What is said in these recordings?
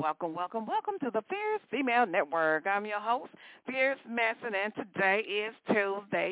welcome to the Fierce Female Network. I'm your host, Fierce Manson, and today is Tuesday,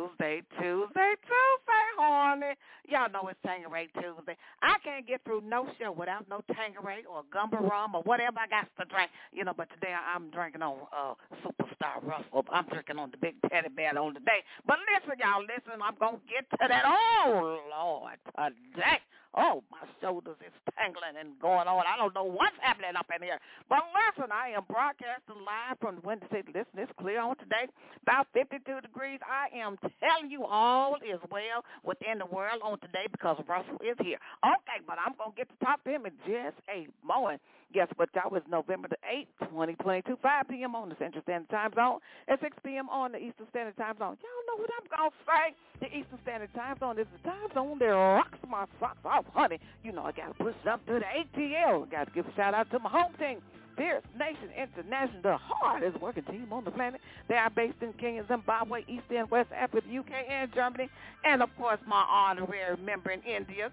honey. Y'all know it's Tangeray Tuesday. I can't get through no show without no Tangeray or gumbo rum or whatever I got to drink, but today I'm drinking on Superstar Russell. I'm drinking on the Big Teddy Bear on today. But listen, y'all, I'm going to get to that. Oh, Lord, today. Oh, my shoulders is tangling and going on. I don't know what's happening up in here. But listen, I am broadcasting live from the Windy City. Listen, it's clear on today. About 52 degrees. I am telling you all is well within the world on today because Russell is here. Okay, but I'm going to get to talk to him in just a moment. Guess what, y'all? It's November the 8th, 2022, 5 p.m. on the Central Standard Time Zone and 6 p.m. on the Eastern Standard Time Zone. Y'all know what I'm going to say. The Eastern Standard Time Zone is the time zone that rocks my socks off, honey. I got to push it up to the ATL. Got to give a shout-out to my home team, Fierce Nation International, the hardest working team on the planet. They are based in Kenya, Zimbabwe, East and West Africa, UK, and Germany. And, of course, my honorary member in India,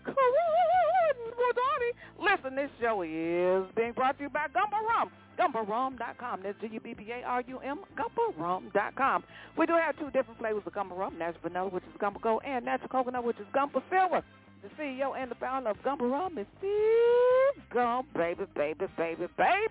Listen, this show is being brought to you by Gumbo Rum. GumboRum.com. That's GUBBARUM, GumboRum.com. We do have two different flavors of Gumbo Rum, natural vanilla, which is Gumbo Gold, and natural coconut, which is Gumbo Silver. The CEO and the founder of Gumbo Rum is Steve Gump, baby. Listen.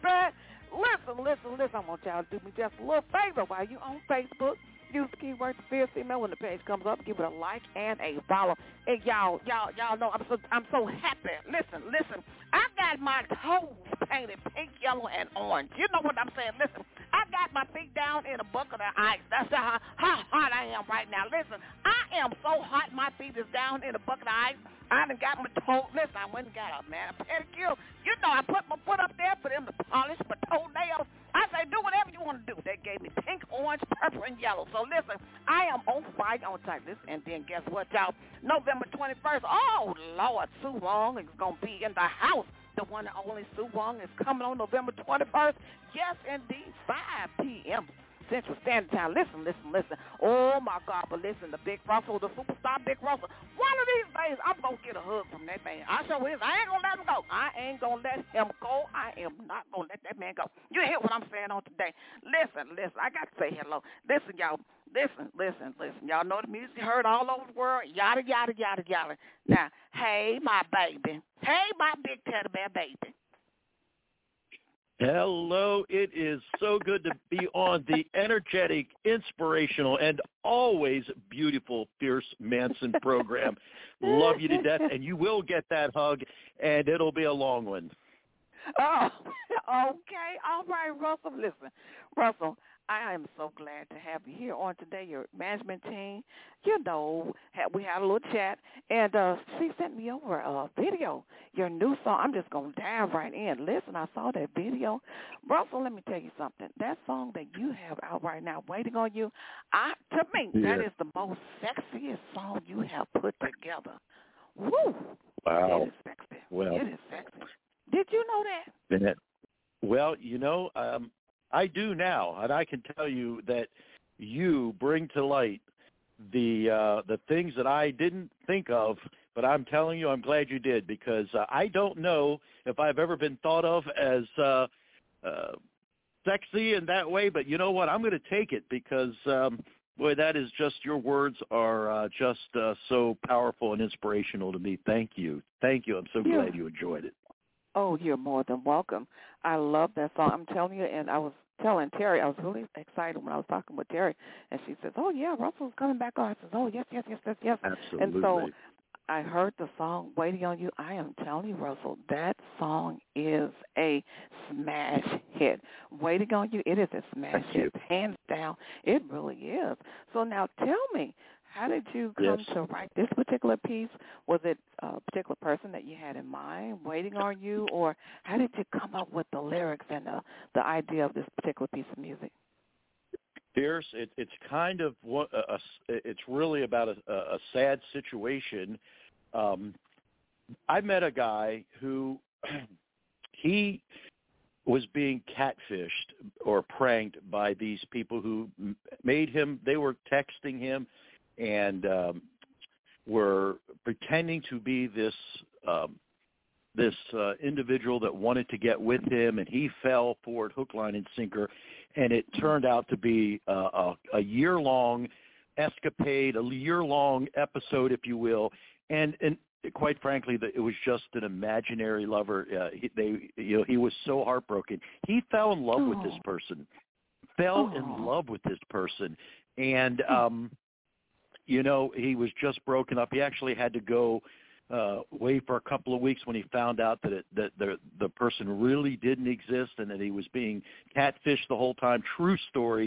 I want y'all to do me just a little favor while you on Facebook. Use the keyword Fierce Female when the page comes up. Give it a like and a follow. And y'all know I'm so happy. Listen. I got my toes painted pink, yellow, and orange. You know what I'm saying? Listen, I got my feet down in a bucket of ice. That's how hot I am right now. Listen, I am so hot my feet is down in a bucket of ice. I done got my toe. Listen, I went and got a pedicure. I put my foot up there for them to polish my toenails. I say, do whatever you want to do. They gave me pink, orange, purple, and yellow. So listen, I am on fire on time. This, and then guess what, y'all? November 21st. Oh, Lord, Sue Wong is going to be in the house. The one and only Sue Wong is coming on November 21st. Yes, indeed, 5 p.m. Central Standard Time. Listen. Oh, my God, but listen, the Big Russell, the superstar Big Russell, one of these days, I'm going to get a hug from that man. I sure is. I ain't going to let him go. I ain't going to let him go. I am not going to let that man go. You hear what I'm saying on today? Listen. I got to say hello. Listen, y'all. Listen. Y'all know the music heard all over the world. Yada, yada, yada, yada. Now, hey, my baby. Hey, my big teddy bear baby. Hello, it is so good to be on the energetic, inspirational, and always beautiful Fierce Manson program. Love you to death, and you will get that hug, and it'll be a long one. Oh, okay. All right, Russell. Listen, Russell, I am so glad to have you here on today, your management team. We had a little chat, and she sent me over a video, your new song. I'm just going to dive right in. Listen, I saw that video. Russell, let me tell you something. That song that you have out right now, Waiting on You, to me, that is the most sexiest song you have put together. Woo! Wow. It is sexy. Well, it is sexy. Did you know that? Well, I do now, and I can tell you that you bring to light the things that I didn't think of, but I'm telling you, I'm glad you did, because I don't know if I've ever been thought of as sexy in that way, but you know what? I'm going to take it because, boy, that is just, your words are just so powerful and inspirational to me. Thank you. I'm so glad you enjoyed it. Oh, you're more than welcome. I love that song. I'm telling you, and I was telling Terry, I was really excited when I was talking with Terry, and she says, oh, yeah, Russell's coming back on. I says, oh, yes. Absolutely. And so I heard the song, Waiting on You. I am telling you, Russell, that song is a smash hit. Waiting on You, it is a smash hit. Hands down, it really is. So now tell me, how did you come to write this particular piece? Was it a particular person that you had in mind, waiting on you, or how did you come up with the lyrics and the idea of this particular piece of music? Fierce, it's kind of it's really about a sad situation. I met a guy who he was being catfished or pranked by these people who made him. They were texting him and were pretending to be this individual that wanted to get with him, and he fell for it hook, line, and sinker, and it turned out to be a year-long escapade, a year-long episode, if you will, and quite frankly, it was just an imaginary lover. He was so heartbroken. He fell in love with this person, and he was just broken up. He actually had to go away for a couple of weeks when he found out that the person really didn't exist and that he was being catfished the whole time. True story.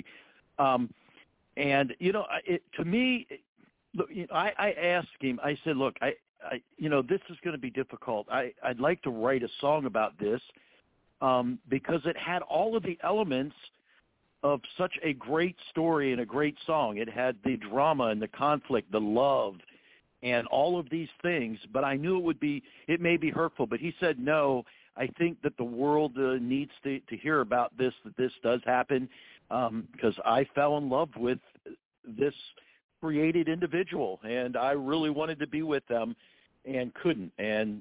And to me, look, I asked him. I said, "Look, I this is going to be difficult. I'd like to write a song about this because it had all of the elements of such a great story and a great song. It had the drama and the conflict, the love, and all of these things. But I knew it may be hurtful." But he said, "No, I think that the world needs to hear about this, that this does happen, because I fell in love with this created individual, and I really wanted to be with them and couldn't. And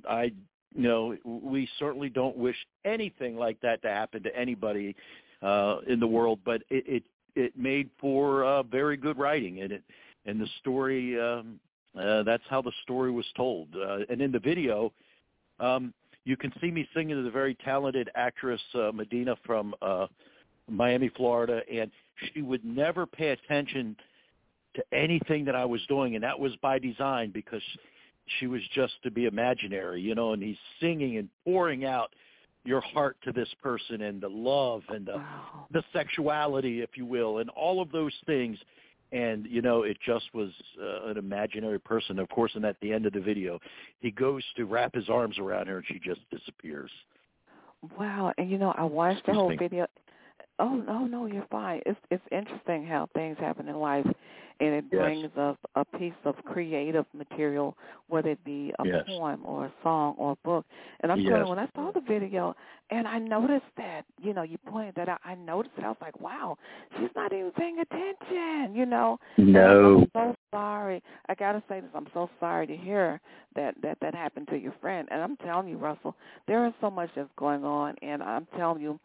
we certainly don't wish anything like that to happen to anybody in the world, but it made for very good writing, and the story, that's how the story was told. And in the video, you can see me singing to the very talented actress Medina from Miami, Florida, and she would never pay attention to anything that I was doing, and that was by design because she was just to be imaginary, and he's singing and pouring out your heart to this person and the love and the sexuality, if you will, and all of those things. And, it just was an imaginary person. Of course, and at the end of the video, he goes to wrap his arms around her and she just disappears. Wow. And, I watched the whole video. Oh, no, you're fine. It's interesting how things happen in life, and it brings us a piece of creative material, whether it be a poem or a song or a book. And I'm telling you, when I saw the video, and I noticed that, you pointed that out, I noticed it. I was like, wow, she's not even paying attention, No. And I'm so sorry. I got to say this. I'm so sorry to hear that happened to your friend. And I'm telling you, Russell, there is so much that's going on, and I'm telling you,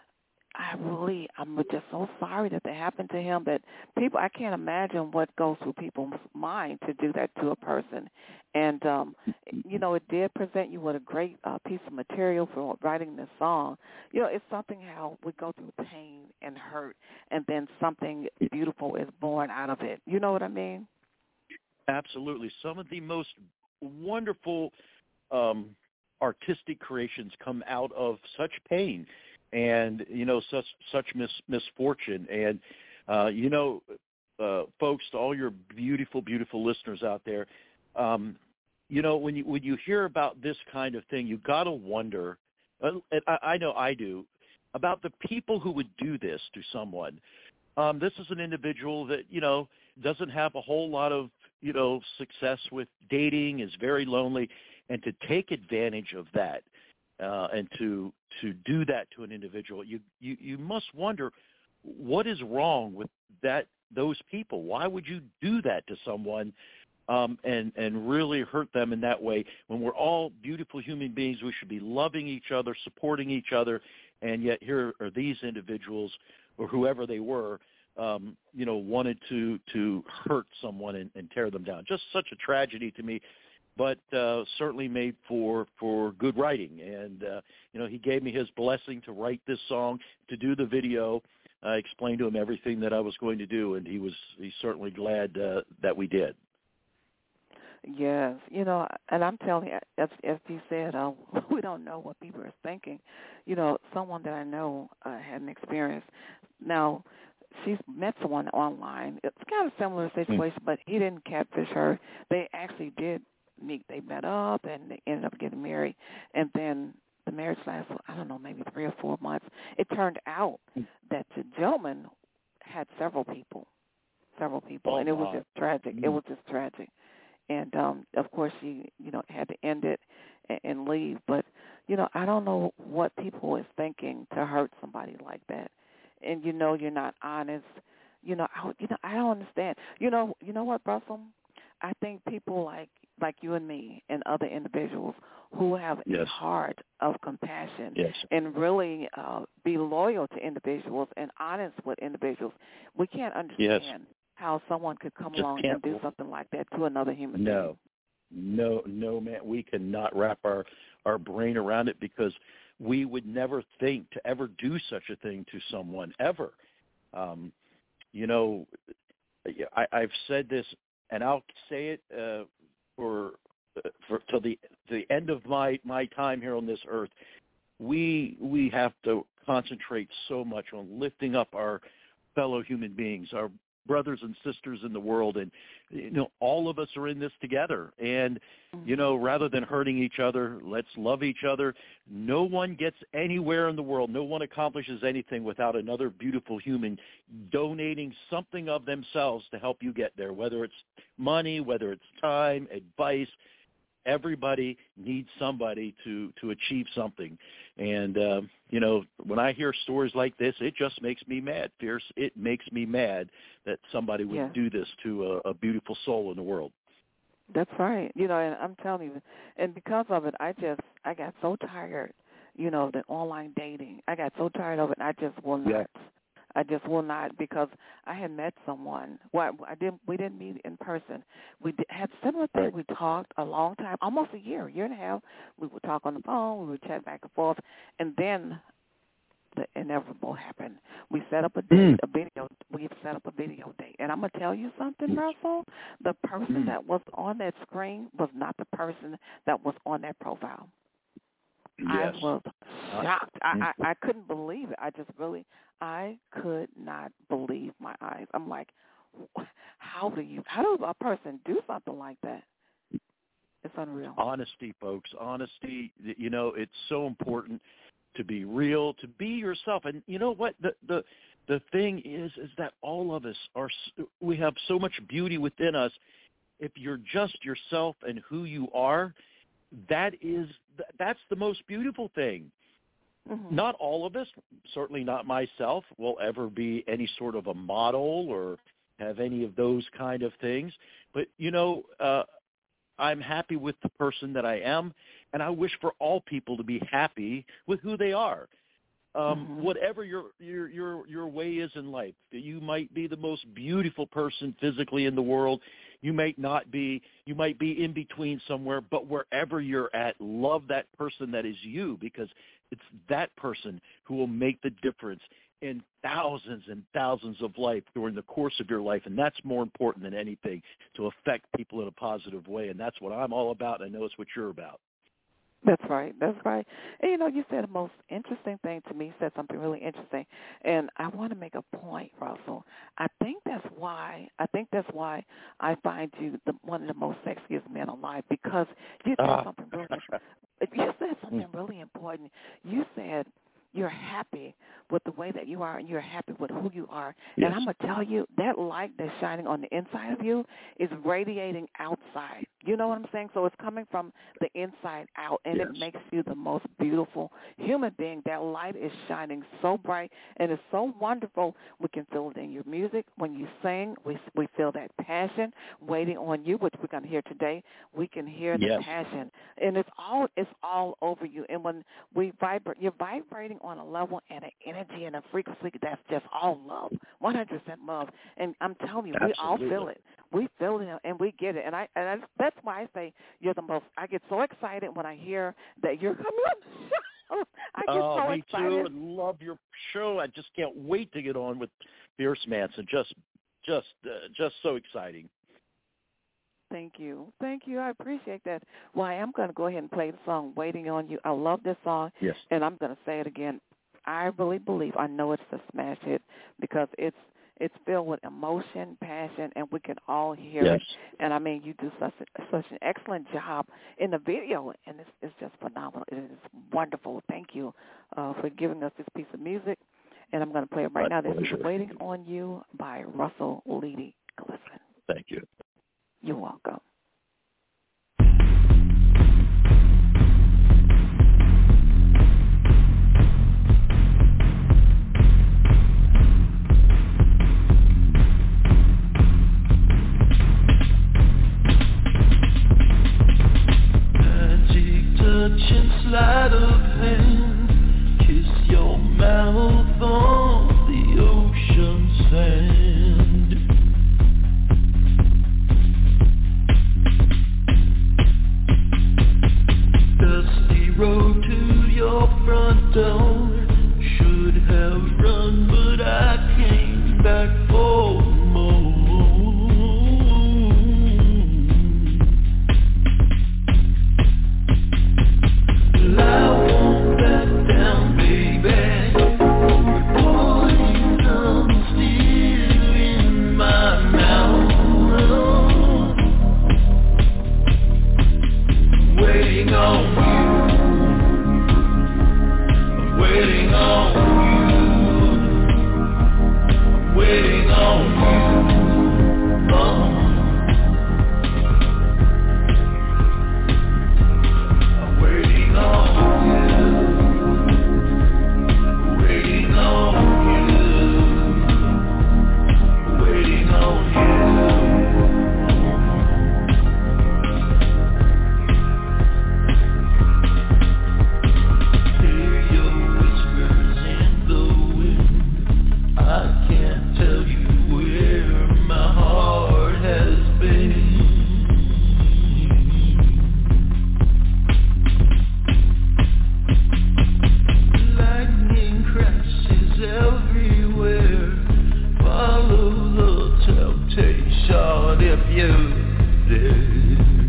I'm just so sorry that happened to him. That I can't imagine what goes through people's mind to do that to a person. And, it did present you with a great piece of material for writing this song. It's something how we go through pain and hurt, and then something beautiful is born out of it. You know what I mean? Absolutely. Some of the most wonderful artistic creations come out of such pain. And, such misfortune. And, folks, to all your beautiful, beautiful listeners out there, when you hear about this kind of thing, you got to wonder, I know I do, about the people who would do this to someone. This is an individual that, doesn't have a whole lot of, success with dating, is very lonely, and to take advantage of that. And to do that to an individual, you must wonder what is wrong with those people. Why would you do that to someone and really hurt them in that way? When we're all beautiful human beings, we should be loving each other, supporting each other, and yet here are these individuals, or whoever they were, wanted to hurt someone and tear them down. Just such a tragedy to me. But certainly made for good writing. And, he gave me his blessing to write this song, to do the video. I explained to him everything that I was going to do, and he's certainly glad that we did. Yes, and I'm telling you, as you said, we don't know what people are thinking. Someone that I know had an experience. Now, she's met someone online. It's kind of a similar situation, but he didn't catfish her. They actually did meet. They met up, and they ended up getting married. And then the marriage lasted, I don't know, maybe 3 or 4 months. It turned out that the gentleman had several people, and it was just tragic. It was just tragic. And, of course, she, had to end it and leave. But, I don't know what people is thinking to hurt somebody like that. And, you're not honest. I don't understand. You know what, Russell? I think people like you and me and other individuals who have a heart of compassion and really be loyal to individuals and honest with individuals, we can't understand how someone could come along and do something like that to another human being. No, man. We cannot wrap our brain around it because we would never think to ever do such a thing to someone ever. You know, I've said this, and I'll say it for till the end of my time here on this earth. We have to concentrate so much on lifting up our fellow human beings, our brothers and sisters in the world, and you know, all of us are in this together. And you know, rather than hurting each other, let's love each other. No one gets anywhere in the world, no one accomplishes anything without another beautiful human donating something of themselves to help you get there, whether it's money, whether it's time, advice. Everybody needs somebody to achieve something. And, you know, when I hear stories like this, it just makes me mad, Fierce. It makes me mad that somebody would do this to a beautiful soul in the world. That's right. You know, and I'm telling you, and because of it, I got so tired, you know, the online dating. I got so tired of it, I just will not. I just will not, because I had met someone. Well, we didn't meet in person. We had similar things. We talked a long time, almost a year and a half. We would talk on the phone. We would chat back and forth, and then the inevitable happened. We set up a date, We set up a video date, and I'm gonna tell you something, Russell. The person that was on that screen was not the person that was on that profile. I was shocked. I couldn't believe it. I could not believe my eyes. I'm like, how does a person do something like that? It's unreal. Honesty, folks. Honesty. You know, it's so important to be real, to be yourself. And you know what? The thing is that all of us we have so much beauty within us. If you're just yourself and who you are, that's the most beautiful thing. Mm-hmm. Not all of us, certainly not myself, will ever be any sort of a model or have any of those kind of things. But, you know, I'm happy with the person that I am, and I wish for all people to be happy with who they are. Whatever your way is in life, you might be the most beautiful person physically in the world. You might not be. You might be in between somewhere. But wherever you're at, love that person that is you, because it's that person who will make the difference in thousands and thousands of life during the course of your life. And that's more important than anything, to affect people in a positive way. And that's what I'm all about. And I know it's what you're about. That's right. That's right. And, you know, you said the most interesting thing to me. You said something really interesting. And I want to make a point, Russell. I think that's why I find you one of the most sexiest men alive, because you said something really important. You said you're happy with the way that you are, and you're happy with who you are. Yes. And I'm going to tell you, that light that's shining on the inside of you is radiating outside. You know what I'm saying? So it's coming from the inside out, and it makes you the most beautiful human being. That light is shining so bright, and it's so wonderful. We can feel it in your music. When you sing, we feel that passion waiting on you, which we're going to hear today. We can hear the passion, and it's all over you. And when we vibrate, you're vibrating on a level and an energy and a frequency that's just all love, 100% love. And I'm telling you, we all feel it. We feel it, and we get it. And that's why I say you're the most. I get so excited when I hear that you're coming on the show. I get so excited. Me too. I love your show. I just can't wait to get on with Fierce Manson. Just so exciting. Thank you. I appreciate that. Well, I am going to go ahead and play the song "Waiting on You." I love this song, and I'm going to say it again. I really believe, I know it's a smash hit, because it's filled with emotion, passion, and we can all hear it. And I mean, you do such an excellent job in the video, and it's just phenomenal. It is wonderful. Thank you for giving us this piece of music, and I'm going to play it right now. This is "Waiting on You" by Russell Leedy Clifton. Thank you. You're welcome. down. Should have run, but I came back for more. Well, I won't back down, baby. Poison still in my mouth. Waiting on you, waiting on you, waiting on you. I'm waiting on you, waiting on you, waiting on you. I can't tell you where my heart has been. Lightning crashes everywhere. Follow the temptation if you dare.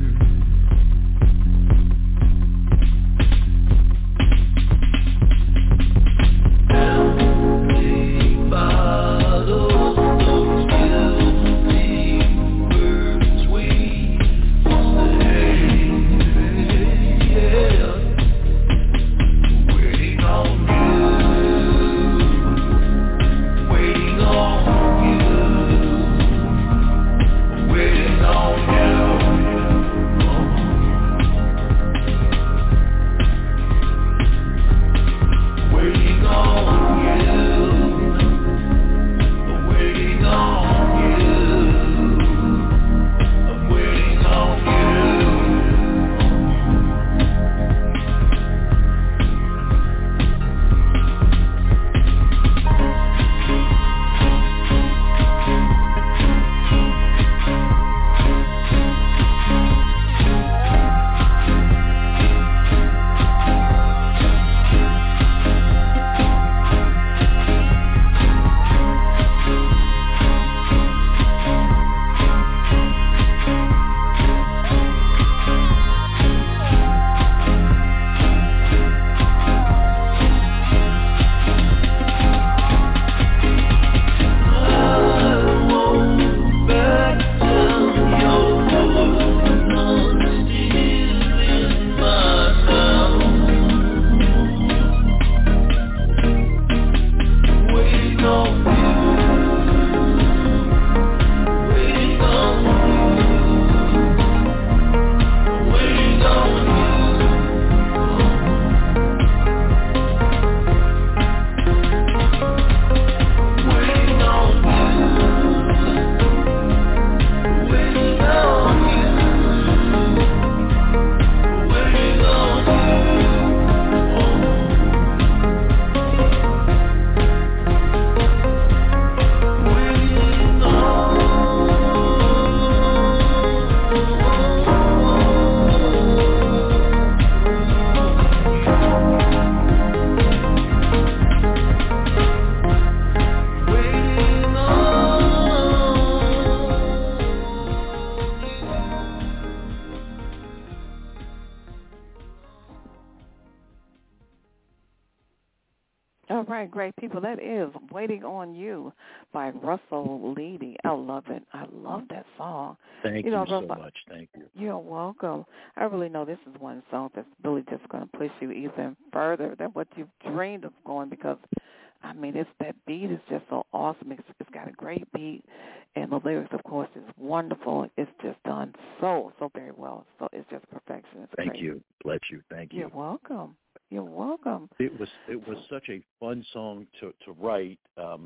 All right, great people. That is Waiting on You by Russell Leedy. I love it. I love that song. Thank you so much. Thank you. You're welcome. I really know this is one song that's really just going to push you even further than what you've dreamed of going because, I mean, that beat is just so awesome. It's got a great beat, and the lyrics, of course, is wonderful. It's just done so very well. So it's just perfection. It's Thank great. you. Bless you. Thank you. You're welcome. You're welcome. It was such a fun song to write, and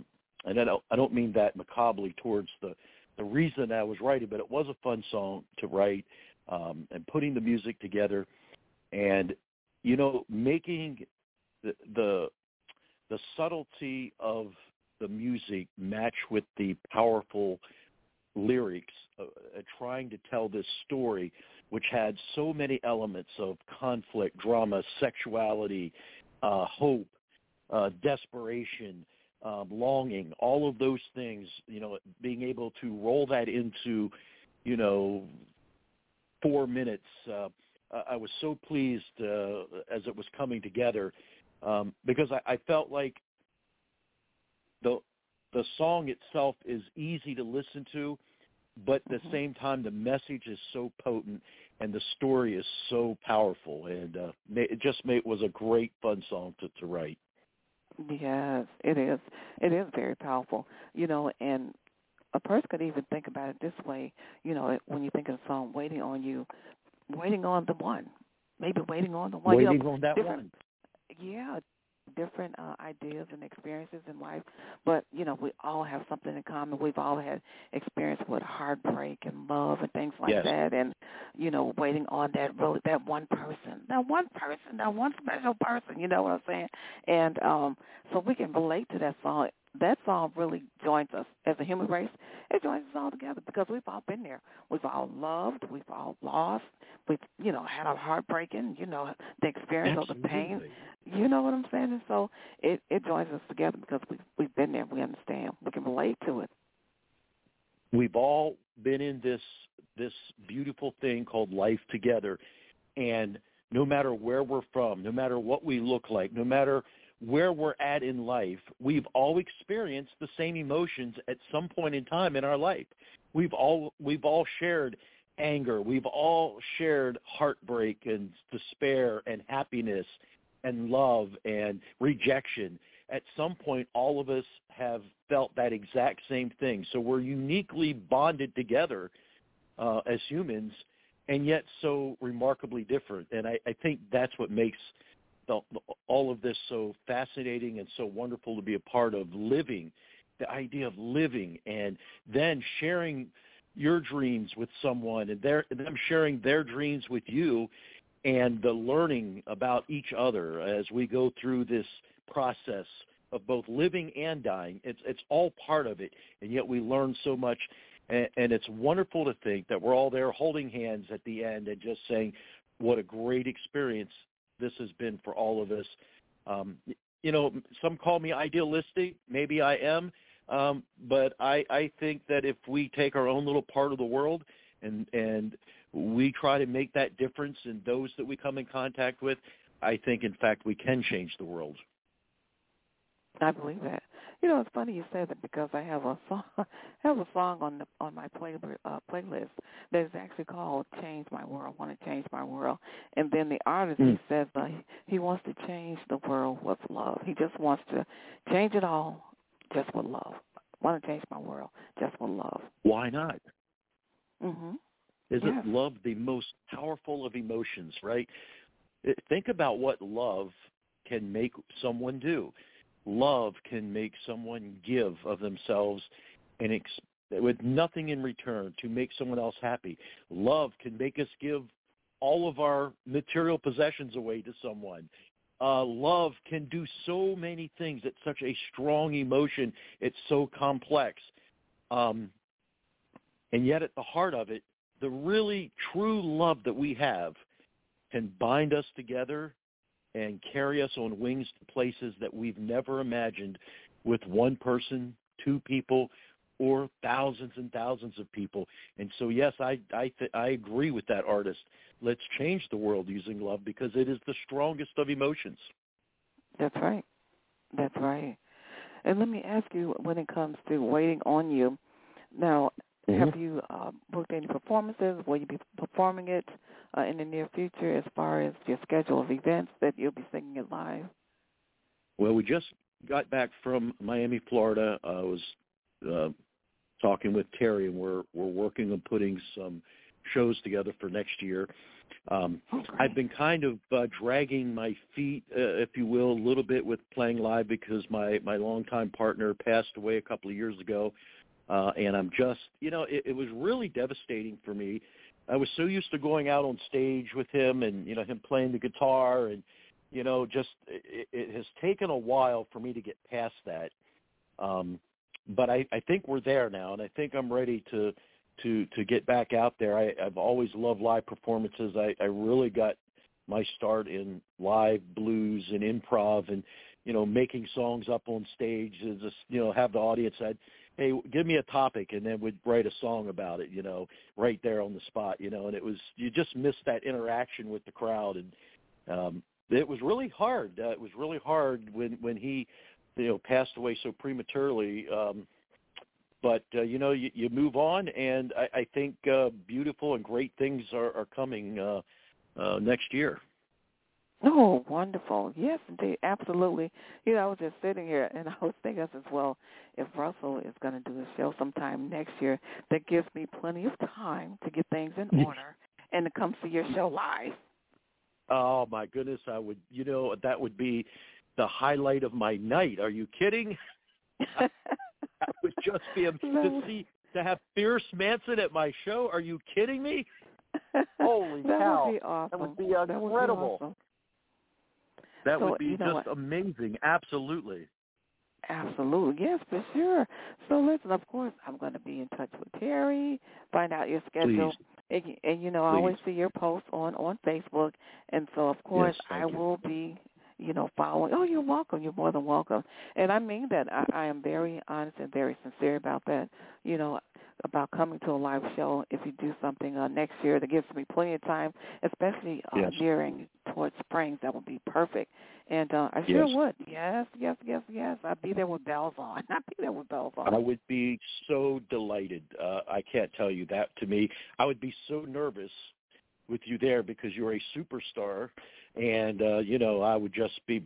I don't mean that macabrely towards the reason I was writing, but it was a fun song to write, and putting the music together, and making the subtlety of the music match with the powerful lyrics, trying to tell this story, which had so many elements of conflict, drama, sexuality, hope, desperation, longing, all of those things, being able to roll that into, 4 minutes. I was so pleased as it was coming together because I felt like the song itself is easy to listen to, but at the same time the message is so potent and the story is so powerful, and it was a great, fun song to write. Yes, it is. It is very powerful, and a person could even think about it this way, when you think of the song, waiting on you, waiting on the one, maybe waiting on the one. Waiting on that one. Yeah, different ideas and experiences in life, but, we all have something in common. We've all had experience with heartbreak and love and things like that, and, waiting on that one person, that one special person, you know what I'm saying? And so we can relate to that song. That song really joins us as a human race. It joins us all together because we've all been there. We've all loved. We've all lost. We've, had our heartbreaking, the experience of the pain. You know what I'm saying? And so it joins us together because we've been there. We understand. We can relate to it. We've all been in this beautiful thing called life together, and no matter where we're from, no matter what we look like, no matter where we're at in life, we've all experienced the same emotions at some point in time in our life. We've all shared anger. We've all shared heartbreak and despair and happiness and love and rejection. At some point, all of us have felt that exact same thing. So we're uniquely bonded together as humans, and yet so remarkably different. And I think that's what makes all of this so fascinating and so wonderful to be a part of. Living, the idea of living, and then sharing your dreams with someone, and them sharing their dreams with you, and the learning about each other as we go through this process of both living and dying. It's all part of it, and yet we learn so much. And it's wonderful to think that we're all there holding hands at the end and just saying, what a great experience this has been for all of us. Some call me idealistic. Maybe I am. But I think that if we take our own little part of the world and we try to make that difference in those that we come in contact with, I think, in fact, we can change the world. I believe that. It's funny you said that because I have a song on my playlist that is actually called "Change My World." I want to change my world, and then the artist he says he wants to change the world with love. He just wants to change it all just with love. I want to change my world just with love. Why not? Mhm. Isn't love the most powerful of emotions? Right. Think about what love can make someone do. Love can make someone give of themselves and with nothing in return to make someone else happy. Love can make us give all of our material possessions away to someone. Love can do so many things. It's such a strong emotion. It's so complex. And yet at the heart of it, the really true love that we have can bind us together and carry us on wings to places that we've never imagined with one person, two people, or thousands and thousands of people. And so, yes, I agree with that artist. Let's change the world using love because it is the strongest of emotions. That's right. That's right. And let me ask you, when it comes to Waiting on You, now, have you booked any performances? Will you be performing it in the near future as far as your schedule of events that you'll be singing it live? Well, we just got back from Miami, Florida. I was talking with Terry, and we're working on putting some shows together for next year. I've been kind of dragging my feet, if you will, a little bit with playing live because my longtime partner passed away a couple of years ago. And I'm just, it was really devastating for me. I was so used to going out on stage with him and, him playing the guitar and, it has taken a while for me to get past that. But I think we're there now, and I think I'm ready to get back out there. I've always loved live performances. I really got my start in live blues and improv, and making songs up on stage, and just, have the audience say, hey, give me a topic, and then we'd write a song about it, right there on the spot, and it was, you just missed that interaction with the crowd. And it was really hard. It was really hard when he, passed away so prematurely. But, you move on, and I think beautiful and great things are coming next year. Oh, wonderful. Yes, indeed. Absolutely. I was just sitting here, and I was thinking as well, if Russell is going to do a show sometime next year, that gives me plenty of time to get things in order and to come see your show live. Oh, my goodness. I would, that would be the highlight of my night. Are you kidding? That would just be to have Fierce Manson at my show. Are you kidding me? Holy that cow. Would be awesome. That would be incredible. Awesome. That would be just amazing. Absolutely. Absolutely. Yes, for sure. So listen, of course, I'm going to be in touch with Terry, find out your schedule. Please. And I always see your posts on Facebook. And so, of course, yes, I will be, following. Oh, you're welcome. You're more than welcome. And I mean that. I am very honest and very sincere about that, about coming to a live show. If you do something next year, that gives me plenty of time, especially nearing towards springs. That would be perfect. And I sure would. Yes. I'd be there with bells on. I would be so delighted. I can't tell you that. To me, I would be so nervous with you there because you're a superstar. And, I would just be,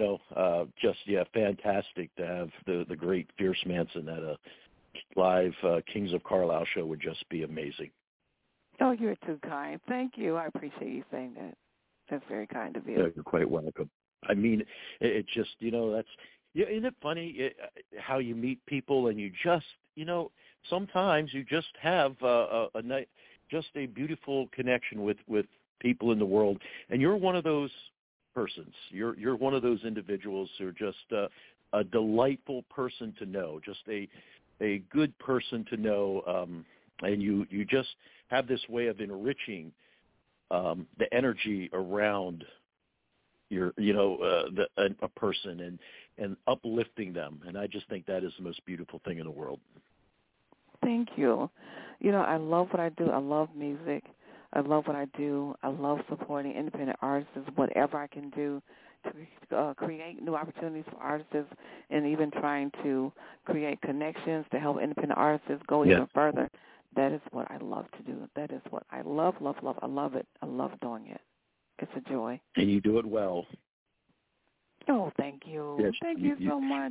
fantastic to have the great Fierce Manson at a live Kings of Carlisle show would just be amazing. Oh, you're too kind. Thank you. I appreciate you saying that. That's very kind of you. Yeah, you're quite welcome. I mean, it just, that's, isn't it funny how you meet people and you just, sometimes you just have just a beautiful connection with people in the world, and you're one of those persons. You're one of those individuals who are just a delightful person to know, just a good person to know, and you just have this way of enriching the energy around a person and uplifting them, and I just think that is the most beautiful thing in the world. Thank you. I love what I do. I love music. I love what I do. I love supporting independent artists, whatever I can do to create new opportunities for artists, and even trying to create connections to help independent artists go even further. That is what I love to do. That is what I love. I love it. I love doing it. It's a joy. And you do it well. Oh, thank you. Yes, thank you so much.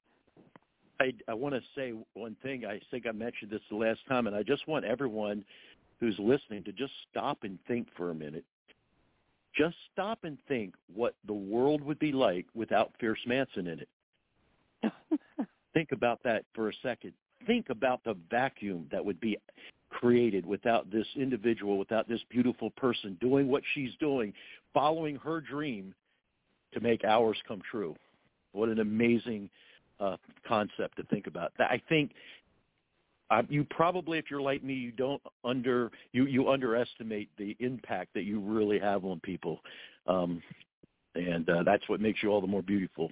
I want to say one thing. I think I mentioned this the last time, and I just want everyone who's listening to just stop and think for a minute. Just stop and think what the world would be like without Fierce Manson in it. Think about that for a second. Think about the vacuum that would be created without this individual, without this beautiful person doing what she's doing, following her dream to make ours come true. What an amazing concept to think about. I think you probably, if you're like me, you underestimate the impact that you really have on people, and that's what makes you all the more beautiful.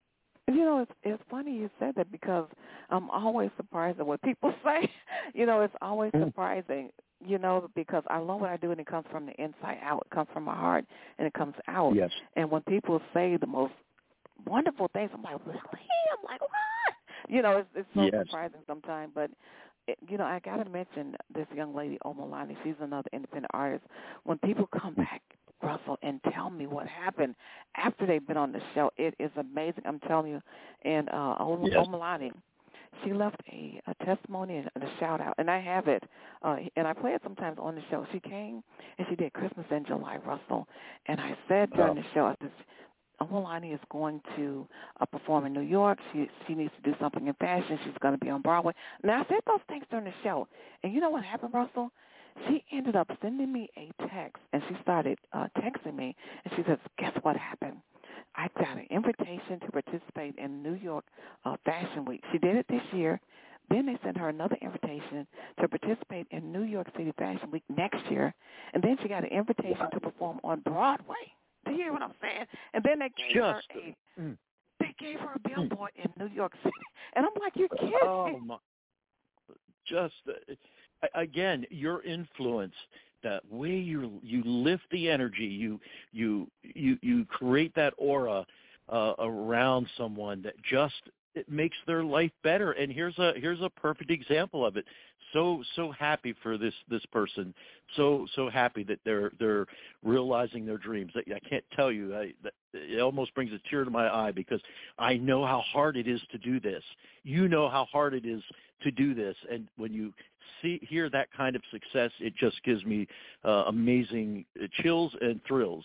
It's funny you said that because I'm always surprised at what people say. It's always surprising, because I love what I do, and it comes from the inside out. It comes from my heart, and it comes out. Yes. And when people say the most wonderful things, I'm like, really? I'm like, what? It's so surprising sometimes. But, I got to mention this young lady, Omolani. She's another independent artist. When people come back, Russell, and tell me what happened after they've been on the show, it is amazing. I'm telling you. And Omolani, she left a testimony and a shout-out, and I have it, and I play it sometimes on the show. She came, and she did Christmas in July, Russell, and I said during the show, I said, Omolani is going to perform in New York. She needs to do something in fashion. She's going to be on Broadway. Now, I said those things during the show, and you know what happened, Russell? She ended up sending me a text, and she started texting me, and she says, guess what happened? I got an invitation to participate in New York Fashion Week. She did it this year. Then they sent her another invitation to participate in New York City Fashion Week next year, and then she got an invitation to perform on Broadway. Do you hear what I'm saying? And then they gave her a gave her a billboard in New York City. And I'm like, you're kidding. Oh, my. Just, again, your influence, that way you lift the energy, you create that aura around someone that just, it makes their life better. And here's a perfect example of it. So happy for this person. So happy that they're realizing their dreams. I can't tell you. It almost brings a tear to my eye, because I know how hard it is to do this. You know how hard it is to do this, and when you hear that kind of success, it just gives me amazing chills and thrills.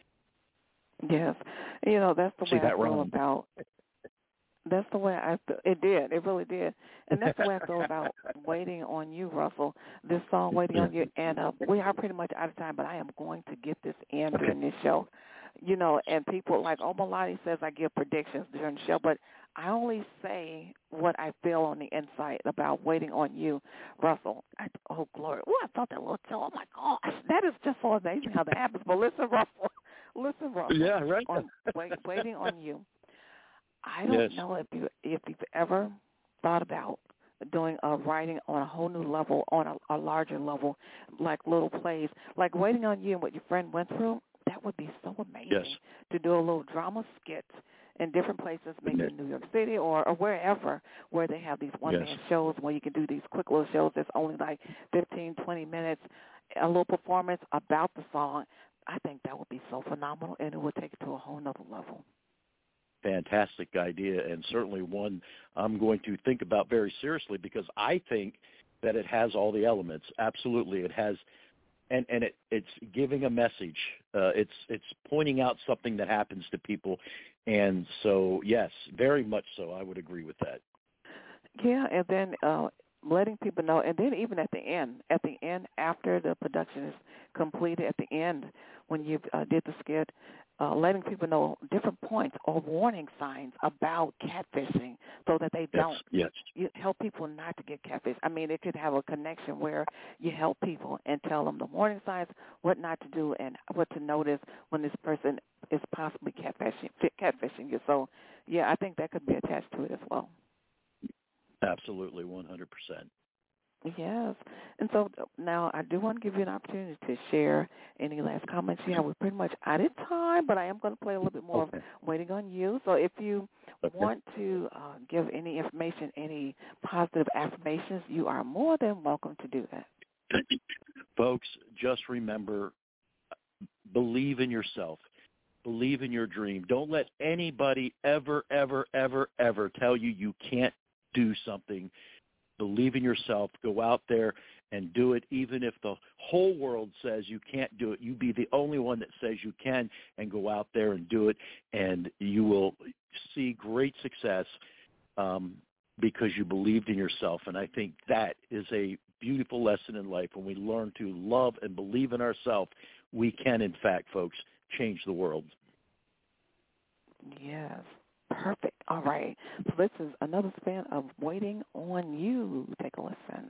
Yes, that's the way I feel about. That's the way it did. It really did. And that's the way I feel about Waiting on You, Russell. This song, Waiting on You. And we are pretty much out of time, but I am going to get this in during this show. And people like Omalani says I give predictions during the show, but I only say what I feel on the inside about Waiting on You, Russell. Oh, glory. Oh, I felt that little chill. Oh, my gosh. That is just so amazing how that happens. But listen, Russell. Yeah, right. On Waiting on You. I don't know if you've ever thought about doing writing on a whole new level, on a larger level, like little plays, like Waiting on You and what your friend went through. That would be so amazing to do a little drama skit in different places, maybe in New York City or wherever, where they have these one-man shows where you can do these quick little shows that's only like 15, 20 minutes, a little performance about the song. I think that would be so phenomenal, and it would take it to a whole nother level. Fantastic idea, and certainly one I'm going to think about very seriously, because I think that it has all the elements. Absolutely, it has, and it's giving a message. It's pointing out something that happens to people, and so yes, very much so. I would agree with that. Yeah, and then letting people know, and then even at the end, after the production is completed, at the end when you did the skit. Letting people know different points or warning signs about catfishing so that they don't. Yes. You help people not to get catfished. I mean, it could have a connection where you help people and tell them the warning signs, what not to do, and what to notice when this person is possibly catfishing you. So, yeah, I think that could be attached to it as well. Absolutely, 100%. Yes. And so now I do want to give you an opportunity to share any last comments you have. We're pretty much out of time, but I am going to play a little bit more of Waiting on You. So if you want to give any information, any positive affirmations, you are more than welcome to do that. Folks, just remember, believe in yourself. Believe in your dream. Don't let anybody ever tell you can't do something. Believe in yourself. Go out there and do it, even if the whole world says you can't do it. You be the only one that says you can, and go out there and do it, and you will see great success because you believed in yourself. And I think that is a beautiful lesson in life. When we learn to love and believe in ourselves, we can, in fact, folks, change the world. Yes. Perfect. All right. So this is another spin of Waiting on You. Take a listen.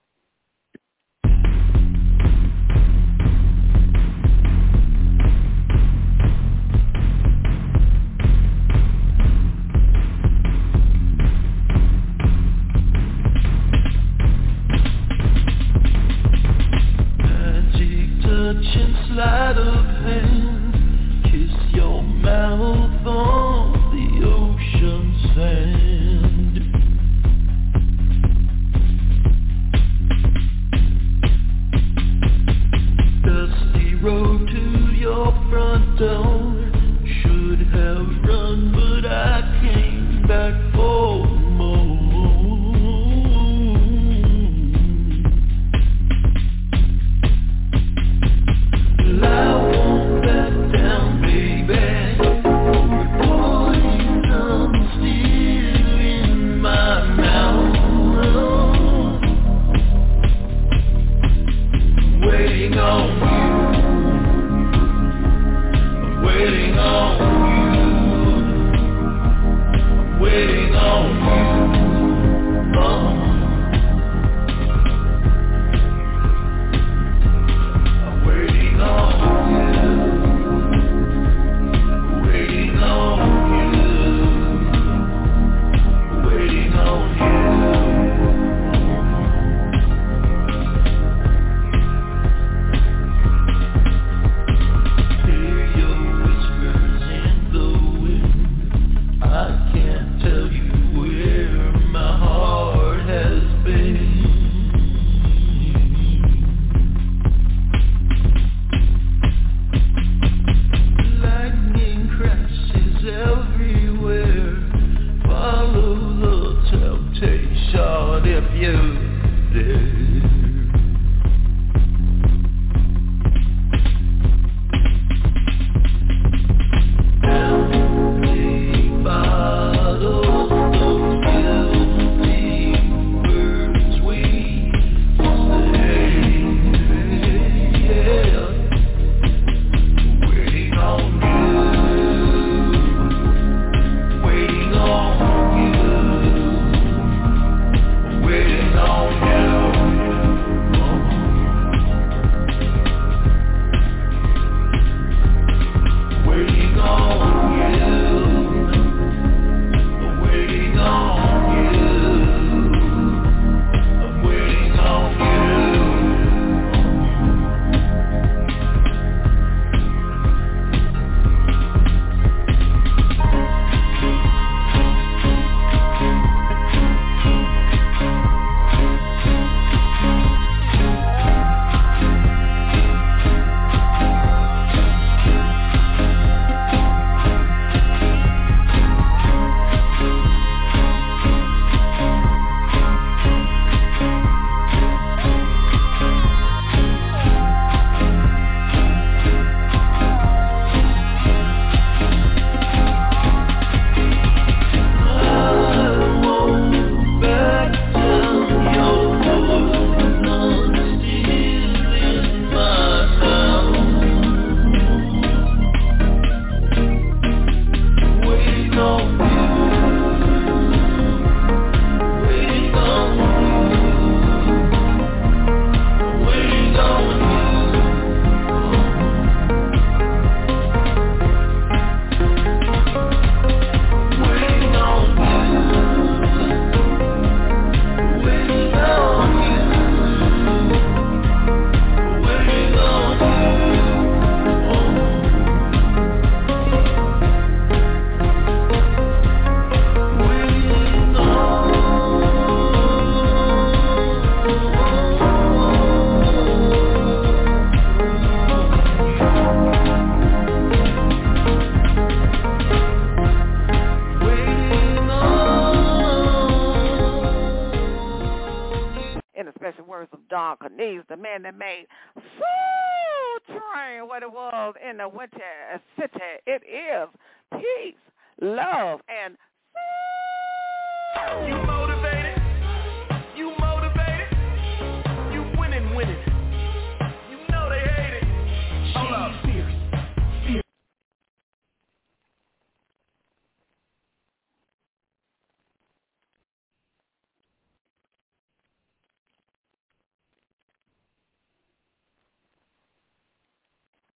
Magic touch and sleight of hand, kiss your mouth on the ocean sand. Don Cornelius, the man that made Soul Train what it was in the Winter City. It is peace, love, and you motivated.